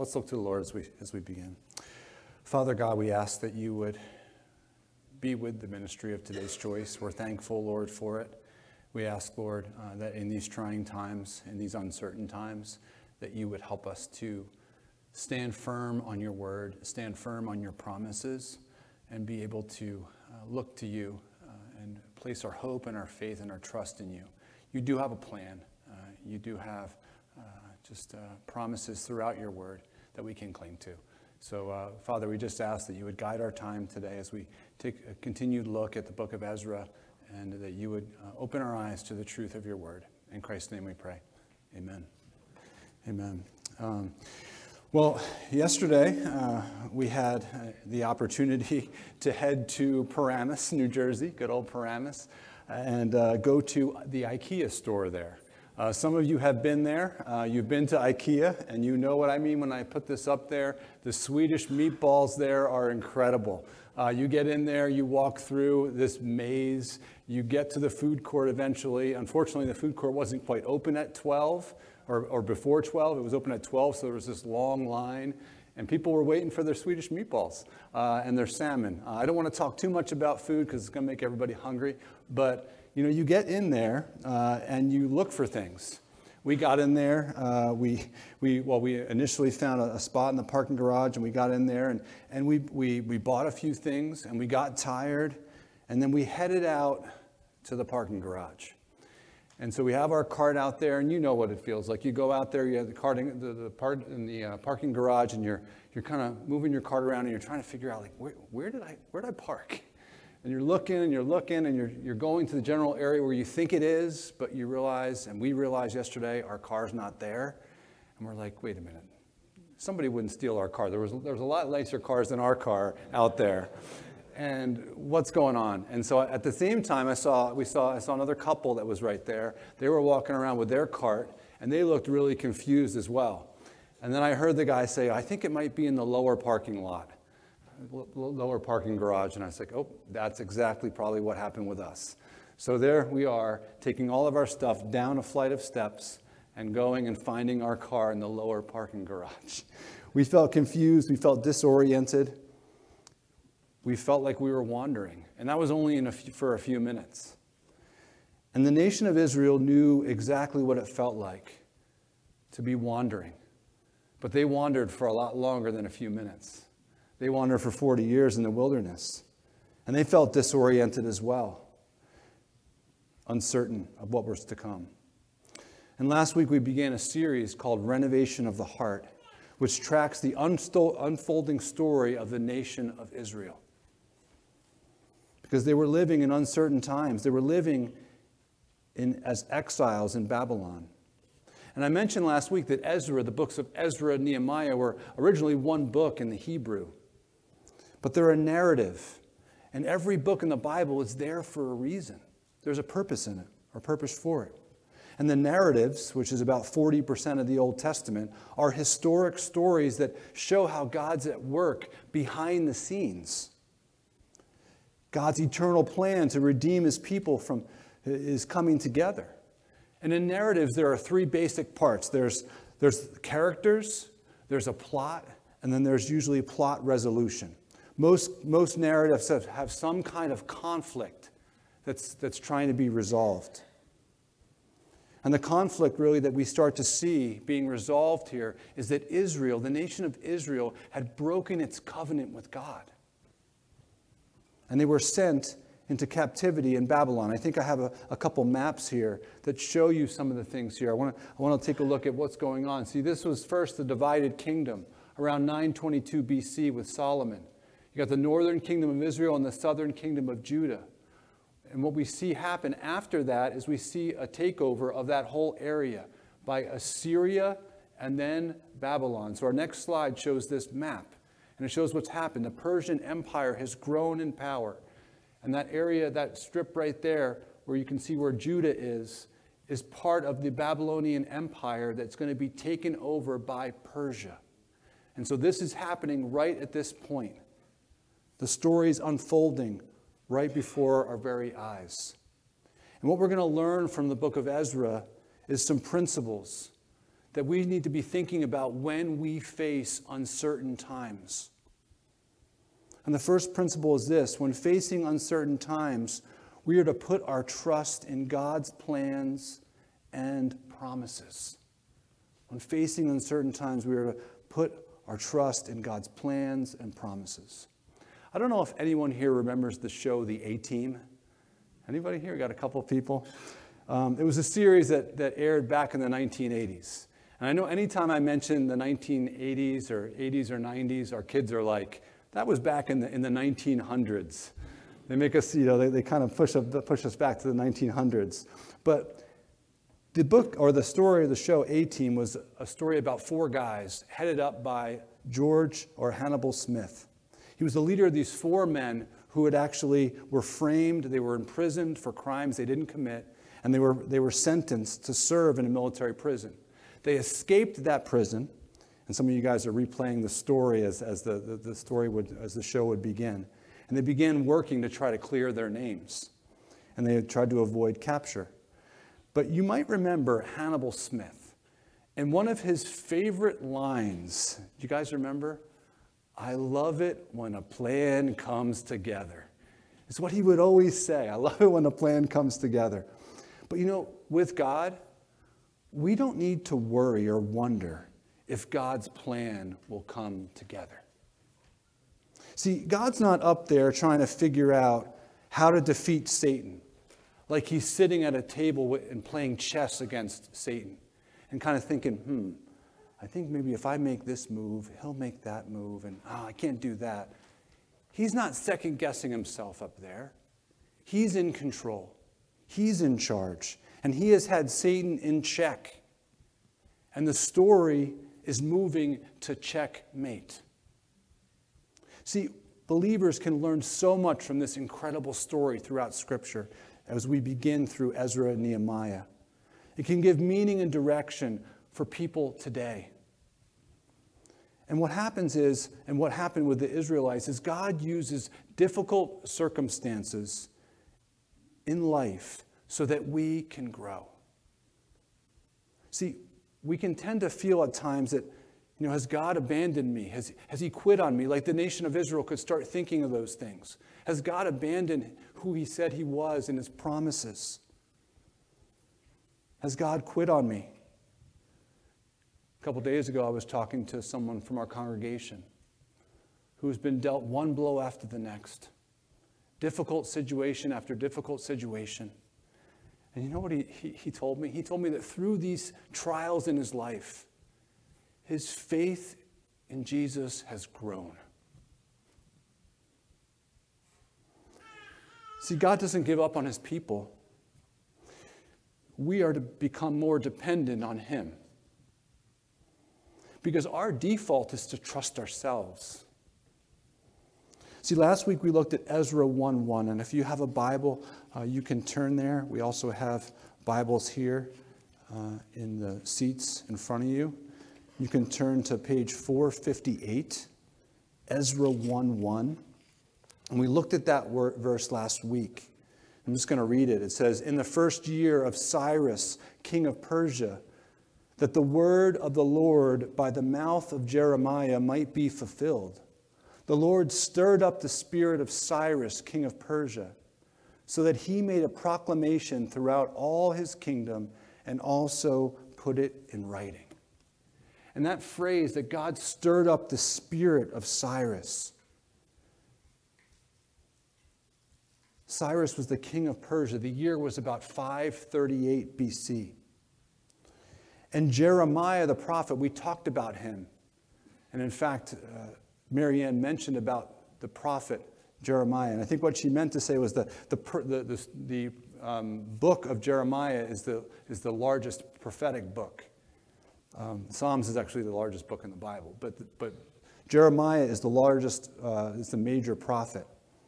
Let's look to the Lord as we begin. Father God, we ask that you would be with the ministry of Today's Choice. We're thankful, Lord, for it. We ask, Lord, that in these trying times, in these uncertain times, that you would help us to stand firm on your word, stand firm on your promises, and be able to look to you and place our hope and our faith and our trust in you. You do have a plan. You do have promises throughout your word that we can cling to. So, Father, we just ask that you would guide our time today as we take a continued look at the book of Ezra, and that you would open our eyes to the truth of your word. In Christ's name we pray. Amen. Amen. Well, yesterday we had the opportunity to head to Paramus, New Jersey, good old Paramus, and go to the IKEA store there. Some of you have been there. You've been to IKEA, and you know what I mean when I put this up there. The Swedish meatballs there are incredible. You get in there, you walk through this maze, you get to the food court eventually. Unfortunately, the food court wasn't quite open at 12 or before 12. It was open at 12, so there was this long line, and people were waiting for their Swedish meatballs and their salmon. I don't want to talk too much about food because it's going to make everybody hungry, but you get in there and you look for things. We got in there. We initially found a spot in the parking garage, and we got in there, and we bought a few things, and we got tired, and then we headed out to the parking garage. And so we have our cart out there, and you know what it feels like. You go out there, you have the cart in the parking garage, and you're kind of moving your cart around, and you're trying to figure out like where did I park? And you're looking, and you're going to the general area where you think it is, but you realize, and we realized yesterday, our car's not there. And we're like, wait a minute. Somebody wouldn't steal our car. There was a lot nicer cars than our car out there. And what's going on? And so at the same time, I saw another couple that was right there. They were walking around with their cart, and they looked really confused as well. And then I heard the guy say, I think it might be in the lower parking lot. Lower parking garage, and I was like, oh, that's exactly probably what happened with us. So there we are, taking all of our stuff down a flight of steps and going and finding our car in the lower parking garage. We felt confused, we felt disoriented, we felt like we were wandering, and that was only for a few minutes. And the nation of Israel knew exactly what it felt like to be wandering, but they wandered for a lot longer than a few minutes. They wandered for 40 years in the wilderness, and they felt disoriented as well, uncertain of what was to come. And last week we began a series called Renovation of the Heart, which tracks the unfolding story of the nation of Israel. Because they were living in uncertain times. They were living as exiles in Babylon. And I mentioned last week that Ezra, the books of Ezra and Nehemiah, were originally one book in the Hebrew. But they're a narrative, and every book in the Bible is there for a reason. There's a purpose in it, or purpose for it. And the narratives, which is about 40% of the Old Testament, are historic stories that show how God's at work behind the scenes. God's eternal plan to redeem his people is coming together. And in narratives, there are three basic parts. There's characters, there's a plot, and then there's usually plot resolution. Most narratives have some kind of conflict that's trying to be resolved. And the conflict really that we start to see being resolved here is that Israel, the nation of Israel, had broken its covenant with God. And they were sent into captivity in Babylon. I think I have a couple maps here that show you some of the things here. I want to take a look at what's going on. See, this was first the divided kingdom around 922 BC with Solomon. You got the northern kingdom of Israel and the southern kingdom of Judah. And what we see happen after that is we see a takeover of that whole area by Assyria and then Babylon. So our next slide shows this map, and it shows what's happened. The Persian Empire has grown in power. And that area, that strip right there, where you can see where Judah is part of the Babylonian Empire that's going to be taken over by Persia. And so this is happening right at this point. The story's unfolding right before our very eyes. And what we're going to learn from the book of Ezra is some principles that we need to be thinking about when we face uncertain times. And the first principle is this: when facing uncertain times, we are to put our trust in God's plans and promises. When facing uncertain times, we are to put our trust in God's plans and promises. I don't know if anyone here remembers the show The A-Team. Anybody here? Got a couple of people? It was a series that aired back in the 1980s. And I know anytime I mention the 1980s or 80s or 90s, our kids are like, that was back in the 1900s. They make us, they kind of push us back to the 1900s. But the book, or the story of the show A-Team, was a story about four guys headed up by George or Hannibal Smith. He was the leader of these four men who had actually were framed, they were imprisoned for crimes they didn't commit, and they were sentenced to serve in a military prison. They escaped that prison, and some of you guys are replaying the story as the show would begin. And they began working to try to clear their names. And they tried to avoid capture. But you might remember Hannibal Smith. And one of his favorite lines, do you guys remember? "I love it when a plan comes together." It's what he would always say. I love it when a plan comes together. But with God, we don't need to worry or wonder if God's plan will come together. See, God's not up there trying to figure out how to defeat Satan, like he's sitting at a table and playing chess against Satan and kind of thinking, I think maybe if I make this move, he'll make that move, and I can't do that. He's not second-guessing himself up there. He's in control. He's in charge. And he has had Satan in check. And the story is moving to checkmate. See, believers can learn so much from this incredible story throughout Scripture as we begin through Ezra and Nehemiah. It can give meaning and direction for people today. And what happens is, and what happened with the Israelites, is God uses difficult circumstances in life so that we can grow. See, we can tend to feel at times that, has God abandoned me? Has he quit on me? Like the nation of Israel could start thinking of those things. Has God abandoned who he said he was in his promises? Has God quit on me? A couple days ago, I was talking to someone from our congregation who's been dealt one blow after the next. Difficult situation after difficult situation. And you know what he told me? He told me that through these trials in his life, his faith in Jesus has grown. See, God doesn't give up on his people. We are to become more dependent on him. Because our default is to trust ourselves. See, last week we looked at Ezra 1:1, and if you have a Bible, you can turn there. We also have Bibles here in the seats in front of you. You can turn to page 458, Ezra 1:1. And we looked at that verse last week. I'm just going to read it. It says, "In the first year of Cyrus, king of Persia, that the word of the Lord by the mouth of Jeremiah might be fulfilled, the Lord stirred up the spirit of Cyrus, king of Persia, so that he made a proclamation throughout all his kingdom and also put it in writing." And that phrase, that God stirred up the spirit of Cyrus. Cyrus was the king of Persia. The year was about 538 BC. And Jeremiah the prophet, we talked about him. And in fact, Marianne mentioned about the prophet Jeremiah. And I think what she meant to say was the book of Jeremiah is the largest prophetic book. Psalms is actually the largest book in the Bible. But Jeremiah is the largest, is the major prophet.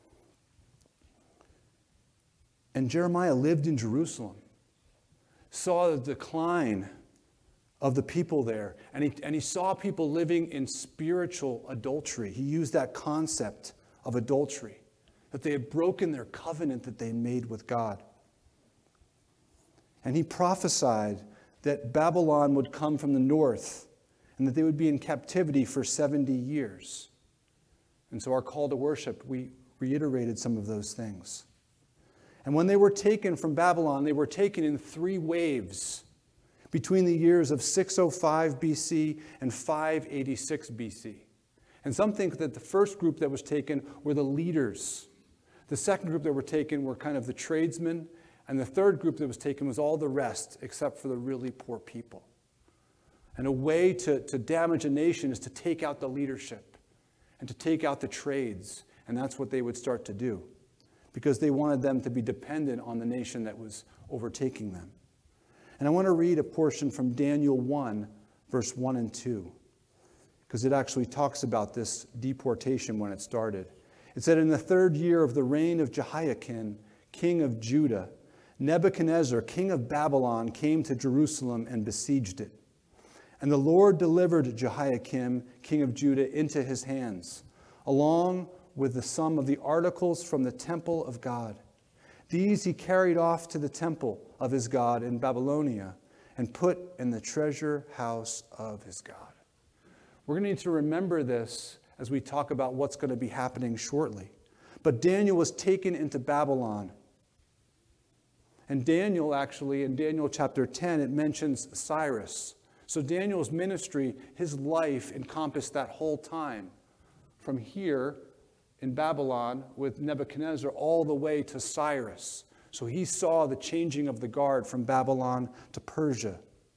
And Jeremiah lived in Jerusalem, saw the decline of the people there, and he saw people living in spiritual adultery. He used that concept of adultery, that they had broken their covenant that they made with God. And he prophesied that Babylon would come from the north and that they would be in captivity for 70 years. And so our call to worship, we reiterated some of those things. And when they were taken from Babylon, they were taken in 3 waves between the years of 605 BC and 586 BC. And some think that the first group that was taken were the leaders. The second group that were taken were kind of the tradesmen. And the third group that was taken was all the rest, except for the really poor people. And a way to damage a nation is to take out the leadership and to take out the trades. And that's what they would start to do, because they wanted them to be dependent on the nation that was overtaking them. And I want to read a portion from Daniel 1, verse 1 and 2, because it actually talks about this deportation when it started. It said, "In the 3rd year of the reign of Jehoiakim, king of Judah, Nebuchadnezzar, king of Babylon, came to Jerusalem and besieged it. And the Lord delivered Jehoiakim, king of Judah, into his hands, along with the sum of the articles from the temple of God. These he carried off to the temple of his God in Babylonia and put in the treasure house of his God." We're going to need to remember this as we talk about what's going to be happening shortly. But Daniel was taken into Babylon. And Daniel, actually, in Daniel chapter 10, it mentions Cyrus. So Daniel's ministry, his life encompassed that whole time, from here in Babylon with Nebuchadnezzar all the way to Cyrus. So he saw the changing of the guard from Babylon to Persia.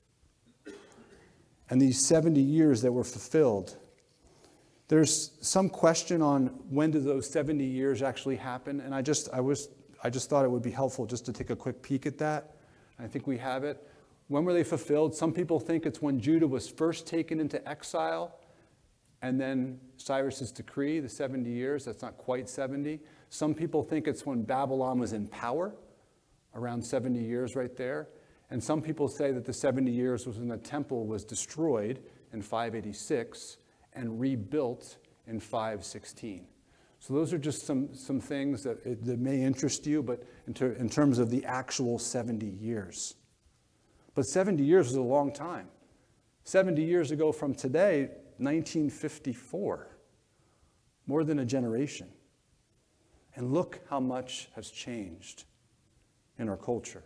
And these 70 years that were fulfilled. There's some question on when do those 70 years actually happen, and I just thought it would be helpful just to take a quick peek at that. I think we have it. When were they fulfilled? Some people think it's when Judah was first taken into exile, and then Cyrus's decree, the 70 years. That's not quite 70. Some people think it's when Babylon was in power, around 70 years right there. And some people say that the 70 years was when the temple was destroyed in 586 and rebuilt in 516. So those are just some things that may interest you, but in terms of the actual 70 years. But 70 years is a long time. 70 years ago from today, 1954, more than a generation. And look how much has changed in our culture.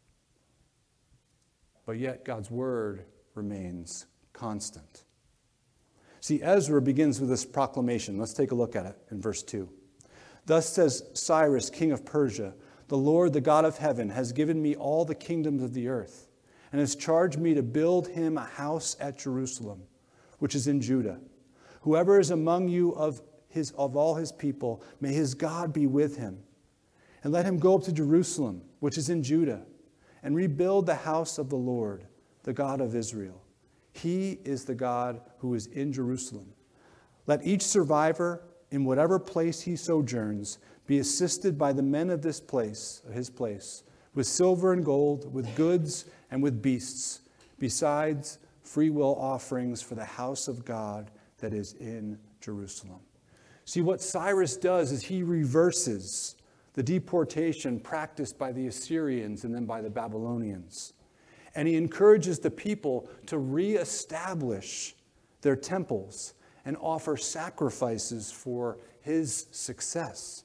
But yet God's word remains constant. See, Ezra begins with this proclamation. Let's take a look at it in verse 2. "Thus says Cyrus, king of Persia, the Lord, the God of heaven, has given me all the kingdoms of the earth, and has charged me to build him a house at Jerusalem, which is in Judah. Whoever is among you of all his people, may his God be with him. And let him go up to Jerusalem, which is in Judah, and rebuild the house of the Lord, the God of Israel. He is the God who is in Jerusalem. Let each survivor, in whatever place he sojourns, be assisted by the men of this place, his place, with silver and gold, with goods and with beasts, besides free will offerings for the house of God that is in Jerusalem." See, what Cyrus does is he reverses the deportation practiced by the Assyrians and then by the Babylonians. And he encourages the people to reestablish their temples and offer sacrifices for his success.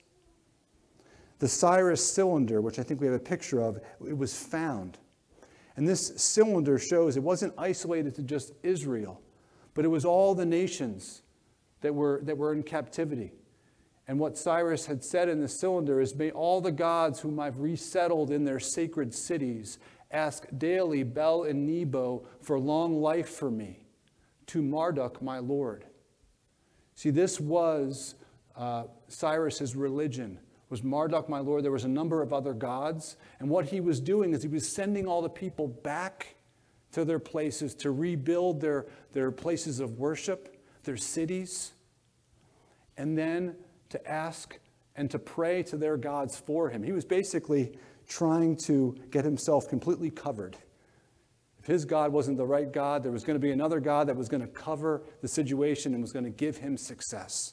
The Cyrus cylinder, which I think we have a picture of, it was found. And this cylinder shows it wasn't isolated to just Israel, but it was all the nations that were in captivity. And what Cyrus had said in the cylinder is, "May all the gods whom I've resettled in their sacred cities ask daily Bel and Nebo for long life for me, to Marduk my Lord." See, this was Cyrus's religion, was Marduk my Lord. There was a number of other gods. And what he was doing is he was sending all the people back to their places to rebuild their places of worship, their cities, and then to ask and to pray to their gods for him. He was basically trying to get himself completely covered. If his God wasn't the right God, there was going to be another God that was going to cover the situation and was going to give him success.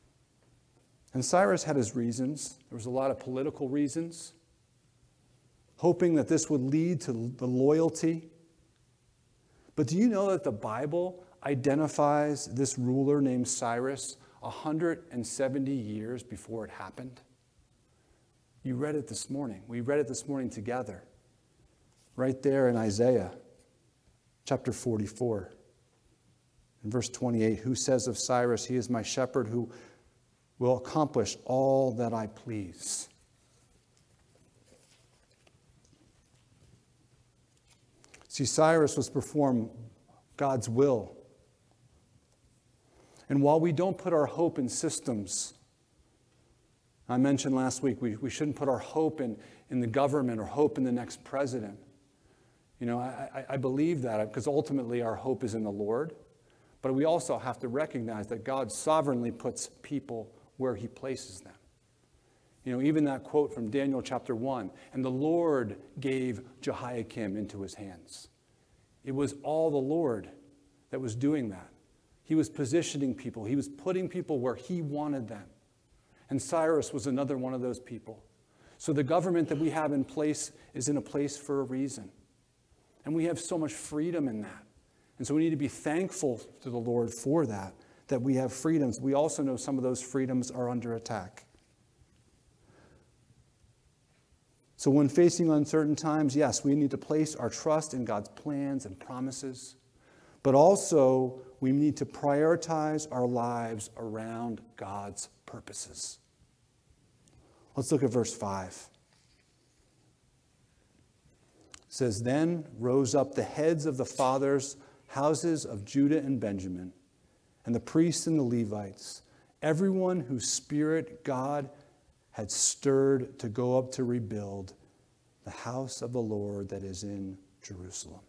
And Cyrus had his reasons. There was a lot of political reasons. hoping that this would lead to the loyalty. But do you know that the Bible identifies this ruler named Cyrus 170 years before it happened? You read it this morning. We read it this morning together. Right there in Isaiah chapter 44. In verse 28, who says of Cyrus, he is my shepherd who will accomplish all that I please. See, Cyrus was performing God's will. And while we don't put our hope in systems, I mentioned last week we shouldn't put our hope in the government or hope in the next president. You know, I believe that because ultimately our hope is in the Lord. But we also have to recognize that God sovereignly puts people where he places them. You know, even that quote from Daniel chapter 1, and the Lord gave Jehoiakim into his hands. It was all the Lord that was doing that. He was positioning people. He was putting people where he wanted them. And Cyrus was another one of those people. So the government that we have in place is in a place for a reason. And we have so much freedom in that. And so we need to be thankful to the Lord for that we have freedoms. We also know some of those freedoms are under attack. So when facing uncertain times, yes, we need to place our trust in God's plans and promises. But also, we need to prioritize our lives around God's purposes. Let's look at verse 5. It says, then rose up the heads of the fathers' houses of Judah and Benjamin, and the priests and the Levites, everyone whose spirit God had stirred to go up to rebuild the house of the Lord that is in Jerusalem.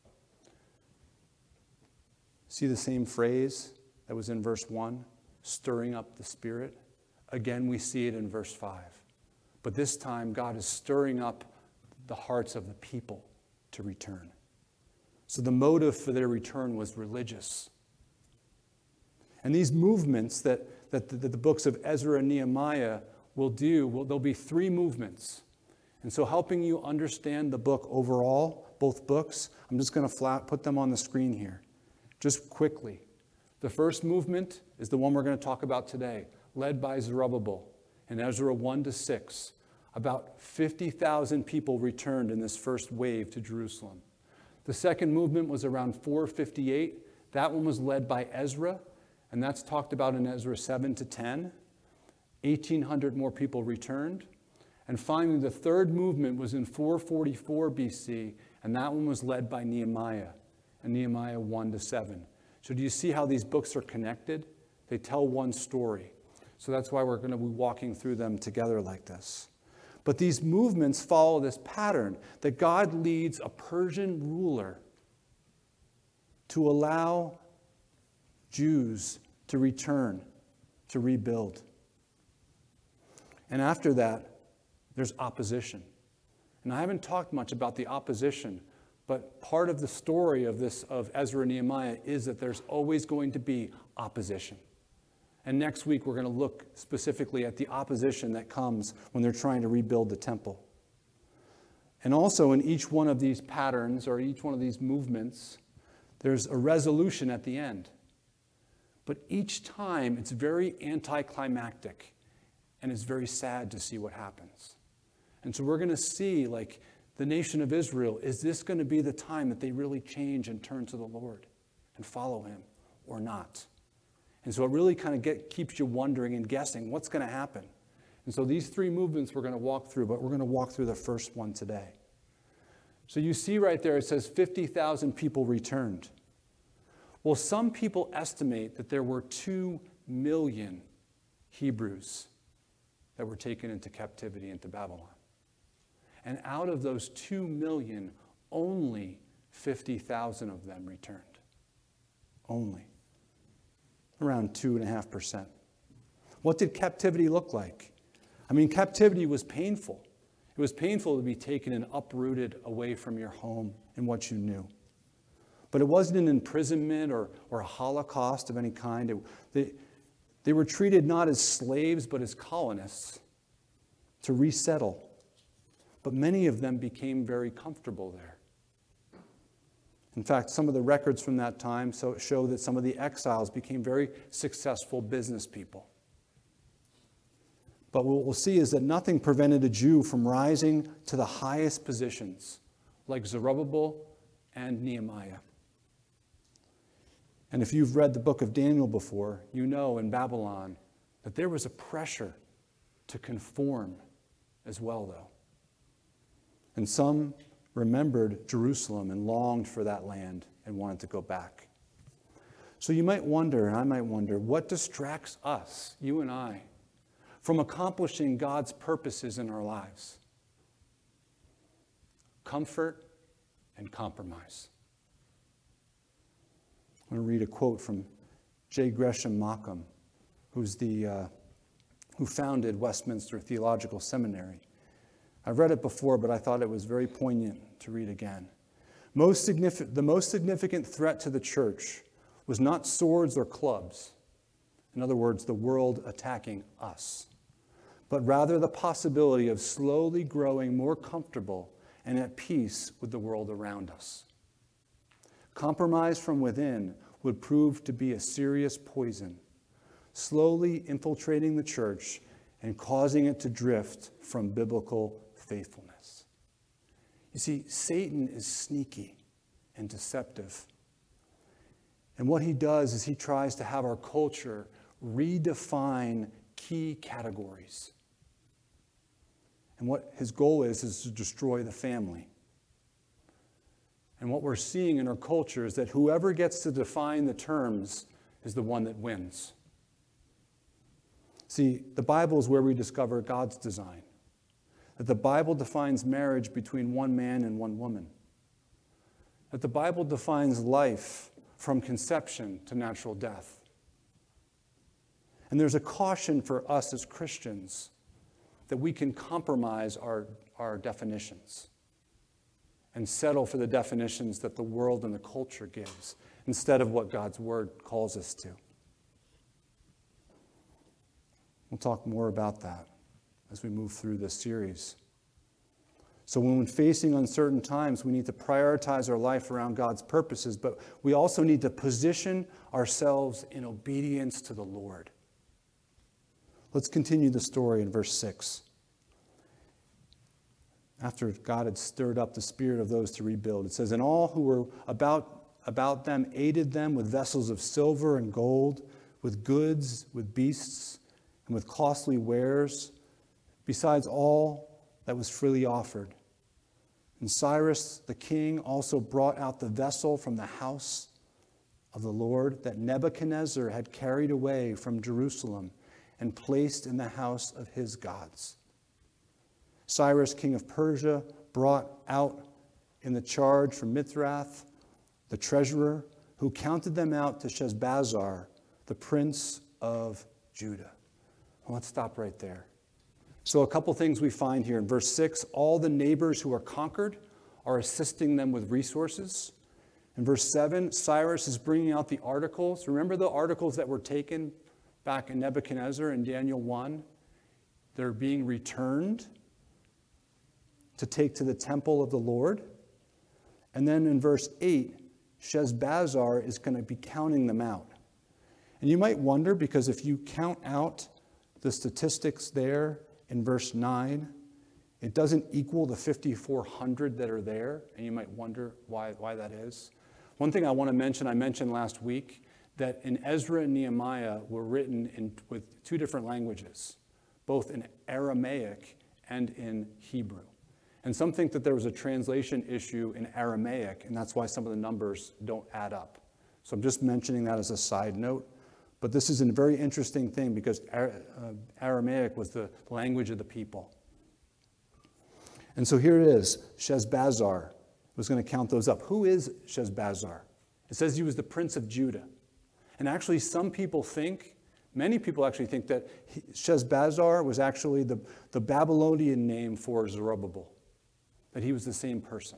See the same phrase that was in verse 1, stirring up the Spirit? Again, we see it in verse 5. But this time, God is stirring up the hearts of the people to return. So the motive for their return was religious. And these movements that the books of Ezra and Nehemiah will do, there'll be three movements. And so helping you understand the book overall, both books, I'm just going to put them on the screen here. Just quickly. The first movement is the one we're going to talk about today, led by Zerubbabel in Ezra 1-6. About 50,000 people returned in this first wave to Jerusalem. The second movement was around 458. That one was led by Ezra, and that's talked about in Ezra 7-10. 1,800 more people returned. And finally, the third movement was in 444 BC, and that one was led by Nehemiah, in Nehemiah 1-7. So do you see how these books are connected? They tell one story. So that's why we're going to be walking through them together like this. But these movements follow this pattern that God leads a Persian ruler to allow Jews to return, to rebuild. And after that, there's opposition. And I haven't talked much about the opposition, but part of the story of Ezra and Nehemiah is that there's always going to be opposition. And next week, we're going to look specifically at the opposition that comes when they're trying to rebuild the temple. And also in each one of these patterns or each one of these movements, there's a resolution at the end. But each time, it's very anticlimactic, and it's very sad to see what happens. And so we're going to see, like, the nation of Israel, is this going to be the time that they really change and turn to the Lord and follow him or not? And so it really kind of keeps you wondering and guessing what's going to happen. And so these three movements we're going to walk through, but we're going to walk through the first one today. So you see right there, it says 50,000 people returned. Well, some people estimate that there were 2 million Hebrews that were taken into captivity into Babylon. And out of those 2 million, only 50,000 of them returned. Only. Around 2.5%. What did captivity look like? I mean, captivity was painful. It was painful to be taken and uprooted away from your home and what you knew. But it wasn't an imprisonment or a Holocaust of any kind. They were treated not as slaves, but as colonists to resettle. but many of them became very comfortable there. In fact, some of the records from that time show that some of the exiles became very successful business people. But what we'll see is that nothing prevented a Jew from rising to the highest positions, like Zerubbabel and Nehemiah. And if you've read the book of Daniel before, you know in Babylon that there was a pressure to conform as well, though. And some remembered Jerusalem and longed for that land and wanted to go back. So you might wonder, and I might wonder, what distracts us, you and I, from accomplishing God's purposes in our lives? Comfort and compromise. I'm going to read a quote from J. Gresham Machen, who founded Westminster Theological Seminary. I've read it before, but I thought it was very poignant to read again. The most significant threat to the church was not swords or clubs, in other words, the world attacking us, but rather the possibility of slowly growing more comfortable and at peace with the world around us. Compromise from within would prove to be a serious poison, slowly infiltrating the church and causing it to drift from biblical faithfulness. You see, Satan is sneaky and deceptive. And what he does is he tries to have our culture redefine key categories. And what his goal is to destroy the family. And what we're seeing in our culture is that whoever gets to define the terms is the one that wins. See, the Bible is where we discover God's design. That the Bible defines marriage between one man and one woman. That the Bible defines life from conception to natural death. And there's a caution for us as Christians that we can compromise our definitions and settle for the definitions that the world and the culture gives instead of what God's word calls us to. We'll talk more about that as we move through this series. So when facing uncertain times, we need to prioritize our life around God's purposes, but we also need to position ourselves in obedience to the Lord. Let's continue the story in verse 6. After God had stirred up the spirit of those to rebuild, it says, "And all who were about them aided them with vessels of silver and gold, with goods, with beasts, and with costly wares, besides all that was freely offered. And Cyrus the king also brought out the vessel from the house of the Lord that Nebuchadnezzar had carried away from Jerusalem and placed in the house of his gods. Cyrus, king of Persia, brought out in the charge from Mithrath, the treasurer, who counted them out to Sheshbazzar, the prince of Judah." Well, let's stop right there. So a couple things we find here. In verse 6, all the neighbors who are conquered are assisting them with resources. In verse 7, Cyrus is bringing out the articles. Remember the articles that were taken back in Nebuchadnezzar in Daniel 1? They're being returned to take to the temple of the Lord. And then in verse 8, Sheshbazzar is going to be counting them out. And you might wonder, because if you count out the statistics there in verse 9, it doesn't equal the 5,400 that are there, and you might wonder why that is. One thing I want to mention, I mentioned last week, that in Ezra and Nehemiah were written with two different languages, both in Aramaic and in Hebrew. And some think that there was a translation issue in Aramaic, and that's why some of the numbers don't add up. So I'm just mentioning that as a side note. But this is a very interesting thing because Aramaic was the language of the people. And so here it is. Sheshbazzar was going to count those up. Who is Sheshbazzar? It says he was the prince of Judah. And actually many people actually think that Sheshbazzar was actually the Babylonian name for Zerubbabel, that he was the same person.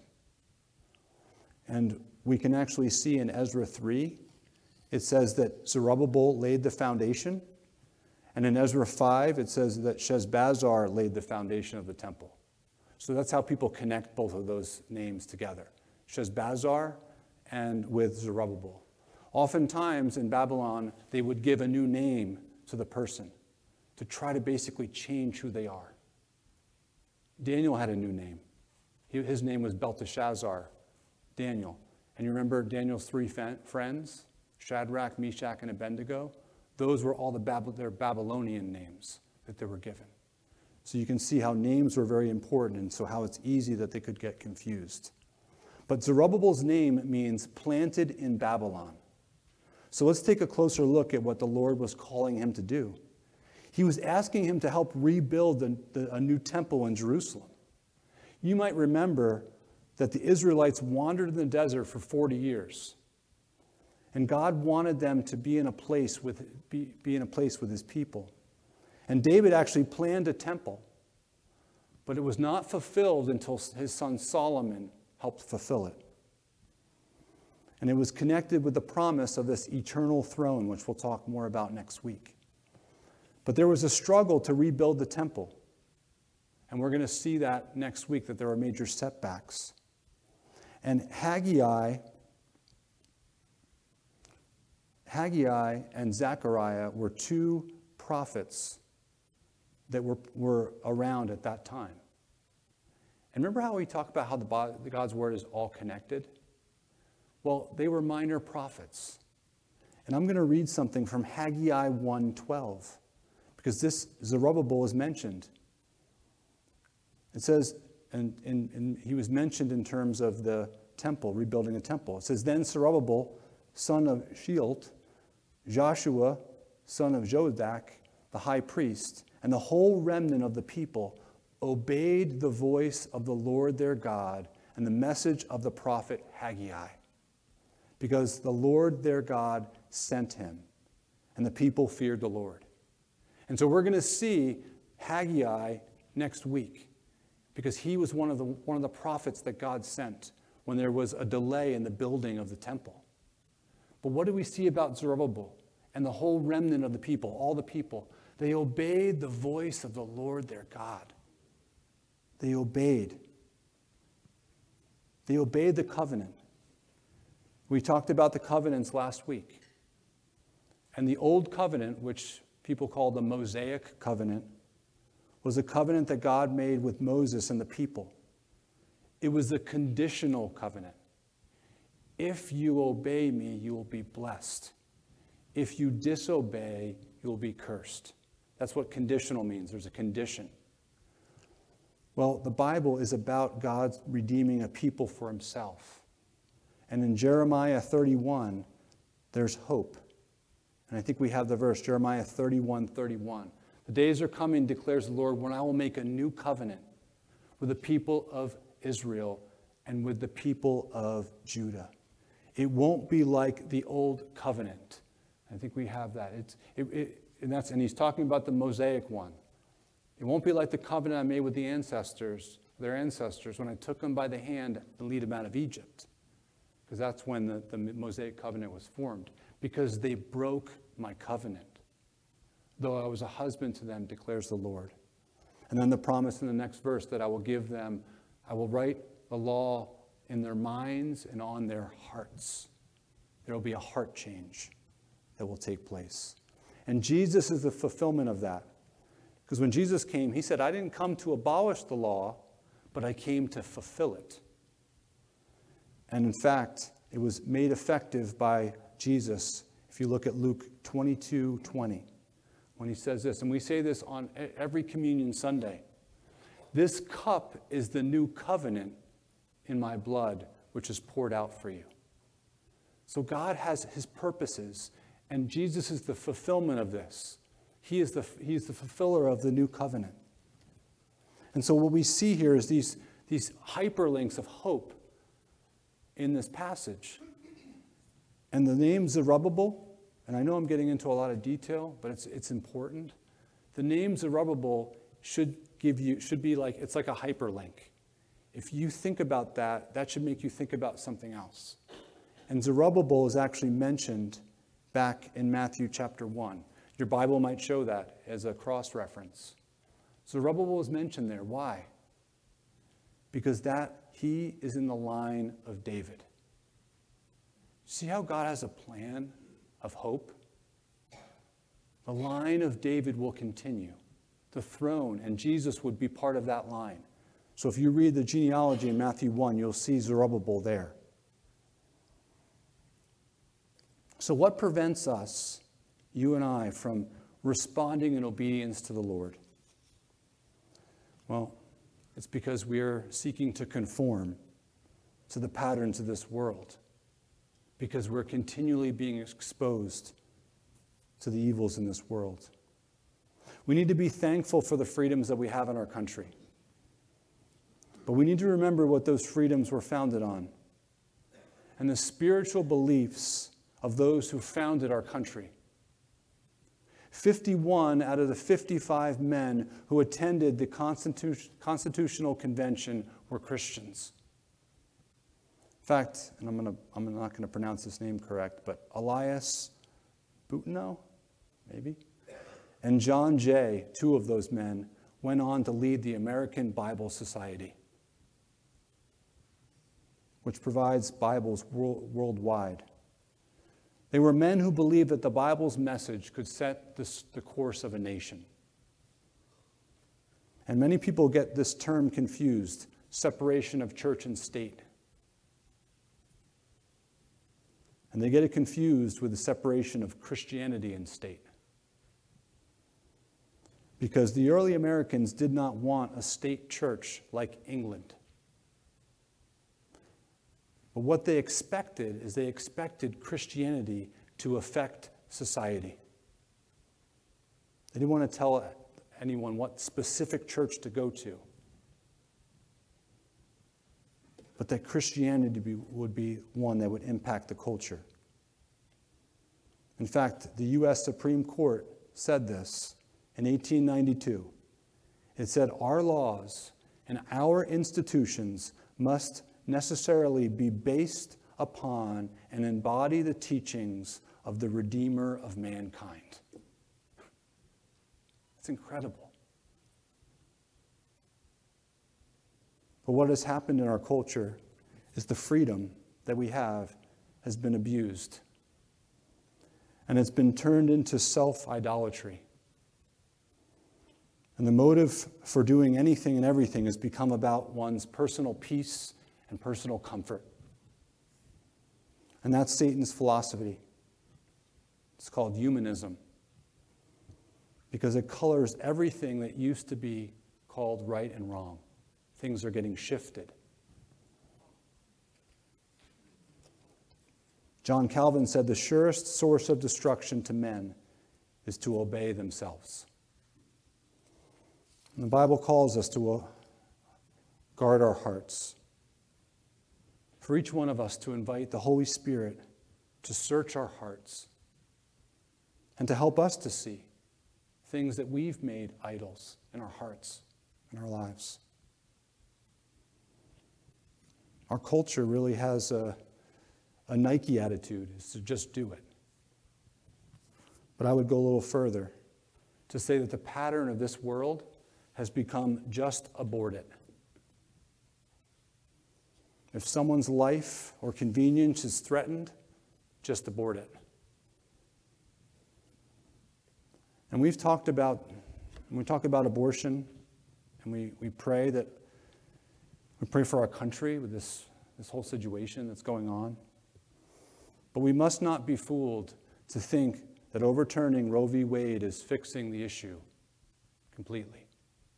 And we can actually see in Ezra 3, it says that Zerubbabel laid the foundation. And in Ezra 5, it says that Sheshbazzar laid the foundation of the temple. So that's how people connect both of those names together. Sheshbazzar and with Zerubbabel. Oftentimes in Babylon, they would give a new name to the person to try to basically change who they are. Daniel had a new name. His name was Belteshazzar, Daniel. And you remember Daniel's three friends, Shadrach, Meshach, and Abednego? Those were all their Babylonian names that they were given. So you can see how names were very important, and so how it's easy that they could get confused. But Zerubbabel's name means planted in Babylon. So let's take a closer look at what the Lord was calling him to do. He was asking him to help rebuild a new temple in Jerusalem. You might remember that the Israelites wandered in the desert for 40 years. And God wanted them to be in a place with his people. And David actually planned a temple, but it was not fulfilled until his son Solomon helped fulfill it. And it was connected with the promise of this eternal throne, which we'll talk more about next week. But there was a struggle to rebuild the temple. And we're going to see that next week, that there were major setbacks. And Haggai and Zechariah were two prophets that were around at that time. And remember how we talk about how God's word is all connected? Well, they were minor prophets. And I'm going to read something from Haggai 1:12, because this Zerubbabel is mentioned. It says, and he was mentioned in terms of the temple, rebuilding the temple. It says, then Zerubbabel, son of Shealtiel, Joshua, son of Jozadak, the high priest, and the whole remnant of the people obeyed the voice of the Lord their God and the message of the prophet Haggai, because the Lord their God sent him, and the people feared the Lord. And so we're going to see Haggai next week, because he was one of the prophets that God sent when there was a delay in the building of the temple. But what do we see about Zerubbabel and the whole remnant of the people, all the people? They obeyed the voice of the Lord their God. They obeyed. They obeyed the covenant. We talked about the covenants last week. And the old covenant, which people call the Mosaic covenant, was a covenant that God made with Moses and the people. It was a conditional covenant. If you obey me, you will be blessed. If you disobey, you will be cursed. That's what conditional means. There's a condition. Well, the Bible is about God redeeming a people for himself. And in Jeremiah 31, there's hope. And I think we have the verse, Jeremiah 31:31. The days are coming, declares the Lord, when I will make a new covenant with the people of Israel and with the people of Judah. It won't be like the old covenant. I think we have that. And he's talking about the Mosaic one. It won't be like the covenant I made with their ancestors, when I took them by the hand and lead them out of Egypt. Because that's when the Mosaic covenant was formed. Because they broke my covenant. Though I was a husband to them, declares the Lord. And then the promise in the next verse that I will give them, I will write the law in their minds and on their hearts. There will be a heart change that will take place. And Jesus is the fulfillment of that. Because when Jesus came, he said, I didn't come to abolish the law, but I came to fulfill it. And in fact, it was made effective by Jesus. If you look at Luke 22:20, when he says this, and we say this on every communion Sunday, this cup is the new covenant in my blood, which is poured out for you. So God has his purposes, and Jesus is the fulfillment of this. He is the fulfiller of the new covenant. And so what we see here is these hyperlinks of hope in this passage. And the name Zerubbabel, and I know I'm getting into a lot of detail, but it's important. The name Zerubbabel should be like, it's like a hyperlink. If you think about that, that should make you think about something else. And Zerubbabel is actually mentioned back in Matthew chapter 1. Your Bible might show that as a cross-reference. Zerubbabel is mentioned there. Why? because he is in the line of David. See how God has a plan of hope? The line of David will continue. The throne, and Jesus would be part of that line. So if you read the genealogy in Matthew 1, you'll see Zerubbabel there. So what prevents us, you and I, from responding in obedience to the Lord? Well, it's because we are seeking to conform to the patterns of this world, because we're continually being exposed to the evils in this world. We need to be thankful for the freedoms that we have in our country. But we need to remember what those freedoms were founded on and the spiritual beliefs of those who founded our country. 51 out of the 55 men who attended the Constitutional Convention were Christians. In fact, and I'm not going to pronounce his name correct, but Elias Boutineau, maybe, and John Jay, two of those men, went on to lead the American Bible Society, which provides Bibles worldwide. They were men who believed that the Bible's message could set the course of a nation. And many people get this term confused, separation of church and state. And they get it confused with the separation of Christianity and state. Because the early Americans did not want a state church like England. But what they expected is they expected Christianity to affect society. They didn't want to tell anyone what specific church to go to, but that Christianity would be one that would impact the culture. In fact, the U.S. Supreme Court said this in 1892. It said, "Our laws and our institutions must necessarily be based upon and embody the teachings of the Redeemer of mankind." It's incredible. But what has happened in our culture is the freedom that we have has been abused. And it's been turned into self-idolatry. And the motive for doing anything and everything has become about one's personal peace and personal comfort. And that's Satan's philosophy. It's called humanism, because it colors everything that used to be called right and wrong. Things are getting shifted. John Calvin said the surest source of destruction to men is to obey themselves. And the Bible calls us to guard our hearts. For each one of us to invite the Holy Spirit to search our hearts and to help us to see things that we've made idols in our hearts and our lives. Our culture really has a Nike attitude, is to just do it. But I would go a little further to say that the pattern of this world has become just abort it. If someone's life or convenience is threatened, just abort it. And when we talk about abortion, and we pray for our country with this whole situation that's going on. But we must not be fooled to think that overturning Roe v. Wade is fixing the issue completely.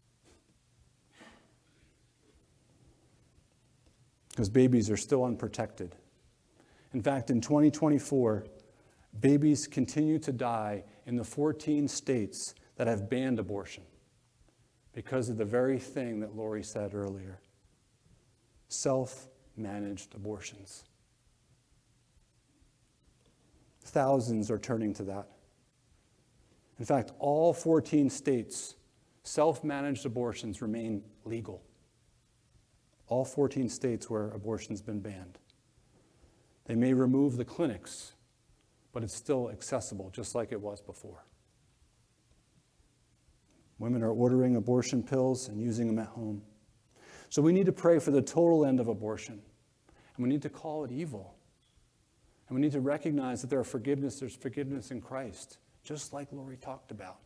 Because babies are still unprotected. In fact, in 2024, babies continue to die in the 14 states that have banned abortion because of the very thing that Lori said earlier: self-managed abortions. Thousands are turning to that. In fact, all 14 states, self-managed abortions remain legal. All 14 states where abortion's been banned. They may remove the clinics, but it's still accessible, just like it was before. Women are ordering abortion pills and using them at home. So we need to pray for the total end of abortion. And we need to call it evil. And we need to recognize that there's forgiveness in Christ, just like Lori talked about.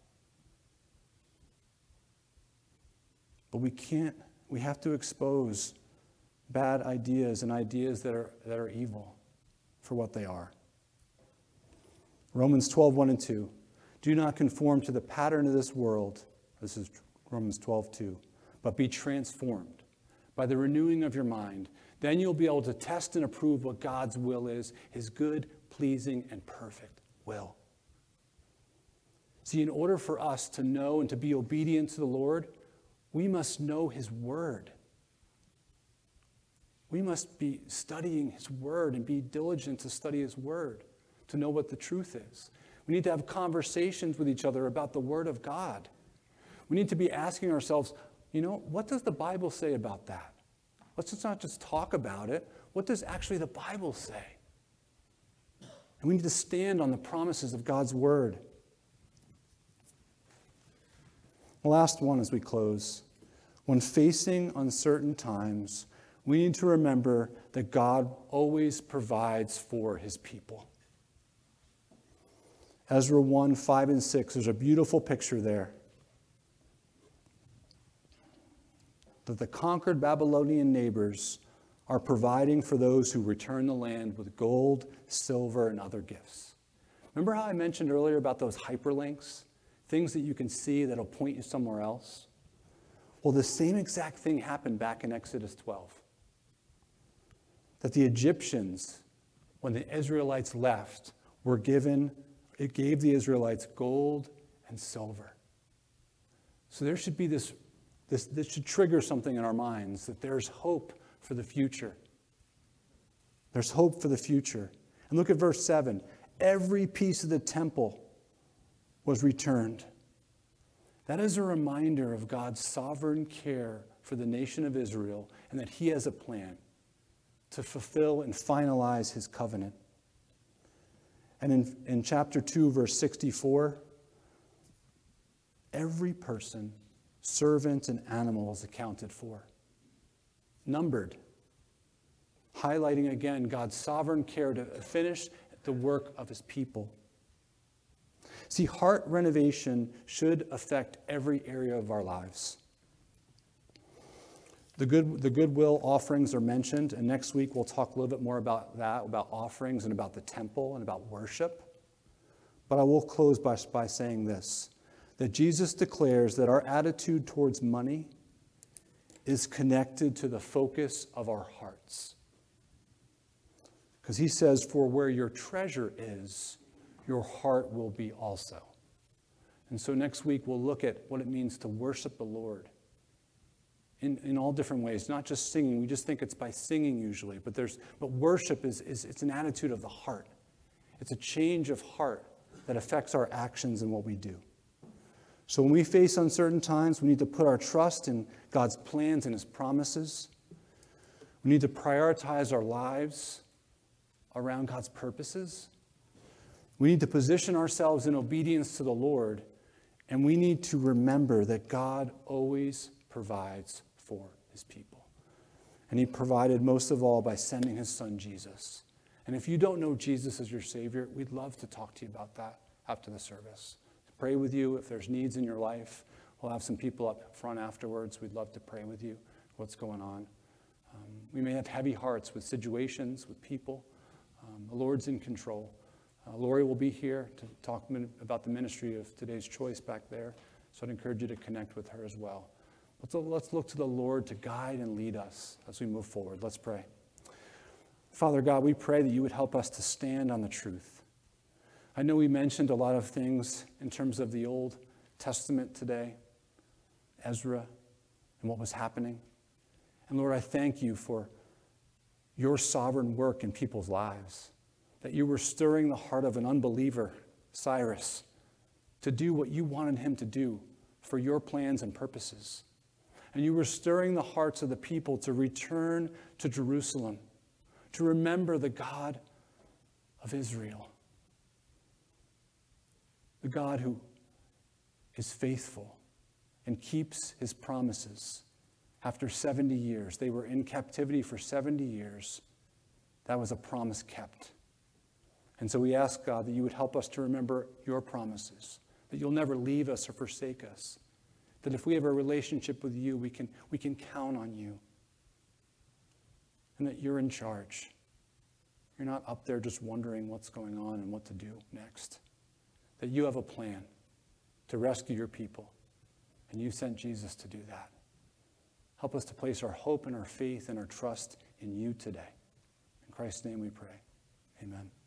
But we have to expose bad ideas and ideas that are evil for what they are. Romans 12:1 and 2. Do not conform to the pattern of this world. This is Romans 12:2. But be transformed by the renewing of your mind. Then you'll be able to test and approve what God's will is, his good, pleasing, and perfect will. See, in order for us to know and to be obedient to the Lord, we must know his word. We must be studying his word and be diligent to study his word, to know what the truth is. We need to have conversations with each other about the word of God. We need to be asking ourselves, what does the Bible say about that? Let's just not just talk about it. What does actually the Bible say? And we need to stand on the promises of God's word. The last one as we close. When facing uncertain times, we need to remember that God always provides for his people. Ezra 1:5 and 6, there's a beautiful picture there. That the conquered Babylonian neighbors are providing for those who return the land with gold, silver, and other gifts. Remember how I mentioned earlier about those hyperlinks? Things that you can see that'll point you somewhere else? Well, the same exact thing happened back in Exodus 12. That the Egyptians, when the Israelites left, it gave the Israelites gold and silver. So there should be this should trigger something in our minds, that there's hope for the future. There's hope for the future. And look at verse 7. Every piece of the temple was returned. That is a reminder of God's sovereign care for the nation of Israel and that he has a plan to fulfill and finalize his covenant. And in chapter 2, verse 64, every person, servant, and animal is accounted for, numbered, highlighting again God's sovereign care to finish the work of his people. See, heart renovation should affect every area of our lives. The goodwill offerings are mentioned, and next week we'll talk a little bit more about that, about offerings and about the temple and about worship. But I will close by saying this, that Jesus declares that our attitude towards money is connected to the focus of our hearts. Because he says, for where your treasure is, your heart will be also. And so next week we'll look at what it means to worship the Lord in all different ways, not just singing. We just think it's by singing usually, but worship is it's an attitude of the heart. It's a change of heart that affects our actions and what we do. So when we face uncertain times, we need to put our trust in God's plans and his promises. We need to prioritize our lives around God's purposes. We need to position ourselves in obedience to the Lord, and we need to remember that God always provides for his people. And he provided most of all by sending his son Jesus. And if you don't know Jesus as your Savior, we'd love to talk to you about that after the service. Pray with you if there's needs in your life. We'll have some people up front afterwards. We'd love to pray with you what's going on. We may have heavy hearts with situations, with people. The Lord's in control. Lori will be here to talk about the ministry of Today's Choice back there. So I'd encourage you to connect with her as well. Let's look to the Lord to guide and lead us as we move forward. Let's pray. Father God, we pray that you would help us to stand on the truth. I know we mentioned a lot of things in terms of the Old Testament today, Ezra, and what was happening. And Lord, I thank you for your sovereign work in people's lives, that you were stirring the heart of an unbeliever, Cyrus, to do what you wanted him to do for your plans and purposes. And you were stirring the hearts of the people to return to Jerusalem, to remember the God of Israel, the God who is faithful and keeps his promises After 70 years, they were in captivity for 70 years. That was a promise kept. And so we ask, God, that you would help us to remember your promises, that you'll never leave us or forsake us, that if we have a relationship with you, we can count on you, and that you're in charge. You're not up there just wondering what's going on and what to do next, that you have a plan to rescue your people, and you sent Jesus to do that. Help us to place our hope and our faith and our trust in you today. In Christ's name we pray. Amen.